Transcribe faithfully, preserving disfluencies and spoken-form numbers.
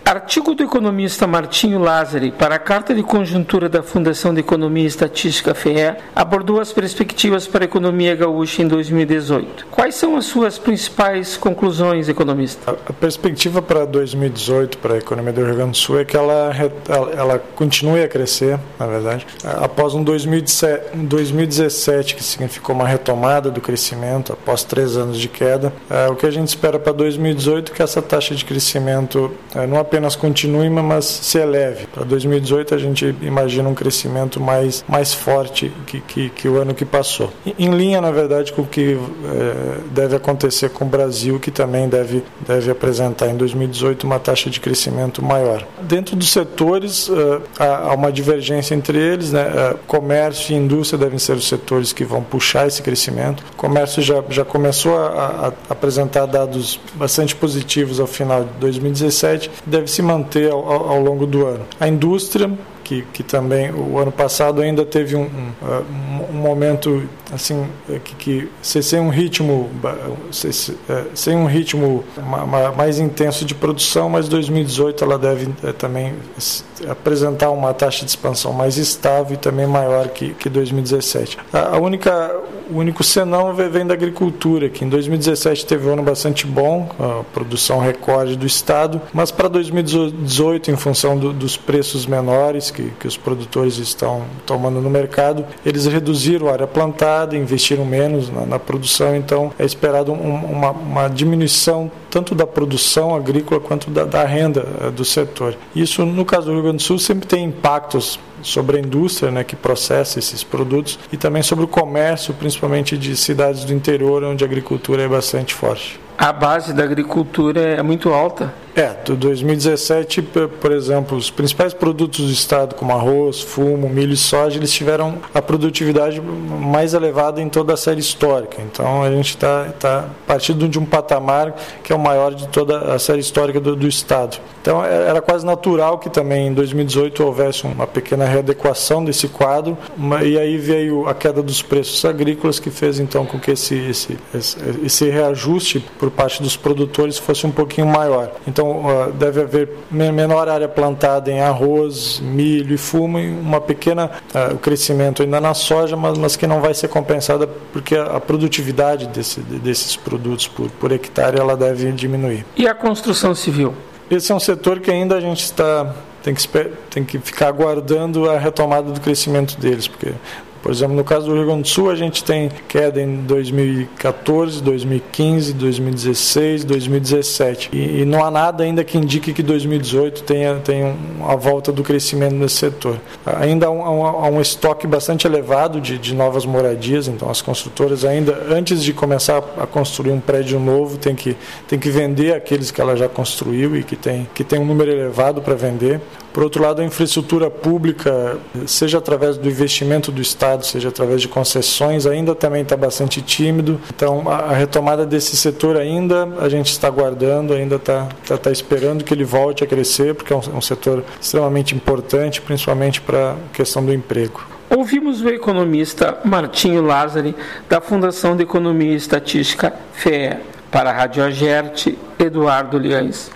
Artigo do economista Martinho Lázari para a Carta de Conjuntura da Fundação de Economia e Estatística F E E abordou as perspectivas para a economia gaúcha em dois mil e dezoito. Quais são as suas principais conclusões, economista? A perspectiva para dois mil e dezoito para a economia do Rio Grande do Sul é que ela, ela, ela continue a crescer, na verdade, após um dois mil e dezessete que significou uma retomada do crescimento após três anos de queda. O que a gente espera para dois mil e dezoito é que essa taxa de crescimento não apenas continue, mas se eleve. Para dois mil e dezoito a gente imagina um crescimento mais, mais forte que, que, que o ano que passou. Em linha, na verdade, com o que é, deve acontecer com o Brasil, que também deve, deve apresentar em dois mil e dezoito uma taxa de crescimento maior. Dentro dos setores, uh, há uma divergência entre eles, né? Uh, comércio e indústria devem ser os setores que vão puxar esse crescimento. O comércio já, já começou a, a apresentar dados bastante positivos ao final de dois mil e dezessete, deve se manter ao, ao longo do ano. A indústria, que, que também o ano passado ainda teve um, um, um momento assim que, que sem um ritmo sem um ritmo mais intenso de produção, mas dois mil e dezoito ela deve também apresentar uma taxa de expansão mais estável e também maior que, que dois mil e dezessete. A única O único senão vem da agricultura, que em dois mil e dezessete teve um ano bastante bom, a produção recorde do Estado, mas para dois mil e dezoito, em função do, dos preços menores que, que os produtores estão tomando no mercado, eles reduziram a área plantada, investiram menos na, na produção, então é esperado um, uma, uma diminuição tanto da produção agrícola quanto da, da renda uh, do setor. Isso, no caso do Rio Grande do Sul, sempre tem impactos sobre a indústria, né, que processa esses produtos, e também sobre o comércio, principalmente de cidades do interior, onde a agricultura é bastante forte. A base da agricultura é muito alta? É, do dois mil e dezessete, por exemplo, os principais produtos do estado, como arroz, fumo, milho e soja, eles tiveram a produtividade mais elevada em toda a série histórica. Então, a gente está tá partindo de um patamar que é o maior de toda a série histórica do, do estado. Então, era quase natural que também em dois mil e dezoito houvesse uma pequena readequação desse quadro, e aí veio a queda dos preços agrícolas, que fez então com que esse, esse, esse, esse reajuste por parte dos produtores fosse um pouquinho maior. Então, deve haver menor área plantada em arroz, milho e fumo, e uma pequena uh, crescimento ainda na soja, mas, mas que não vai ser compensada porque a, a produtividade desse, desses produtos por, por hectare ela deve diminuir. E a construção civil? Esse é um setor que ainda a gente está tem que, tem que ficar aguardando a retomada do crescimento deles, porque, por exemplo, no caso do Rio Grande do Sul, a gente tem queda em dois mil e catorze, dois mil e quinze, dois mil e dezesseis, dois mil e dezessete. E, e não há nada ainda que indique que dois mil e dezoito tenha, tenha a volta do crescimento nesse setor. Ainda há um, há um estoque bastante elevado de, de novas moradias, então as construtoras ainda, antes de começar a construir um prédio novo, tem que, tem que vender aqueles que ela já construiu e que tem, que tem um número elevado para vender. Por outro lado, a infraestrutura pública, seja através do investimento do Estado, seja através de concessões, ainda também está bastante tímido. Então, a retomada desse setor ainda a gente está aguardando, ainda está tá, tá esperando que ele volte a crescer, porque é um, um setor extremamente importante, principalmente para a questão do emprego. Ouvimos o economista Martinho Lázari, da Fundação de Economia e Estatística F E E. Para a Rádio Agerte, Eduardo Liães.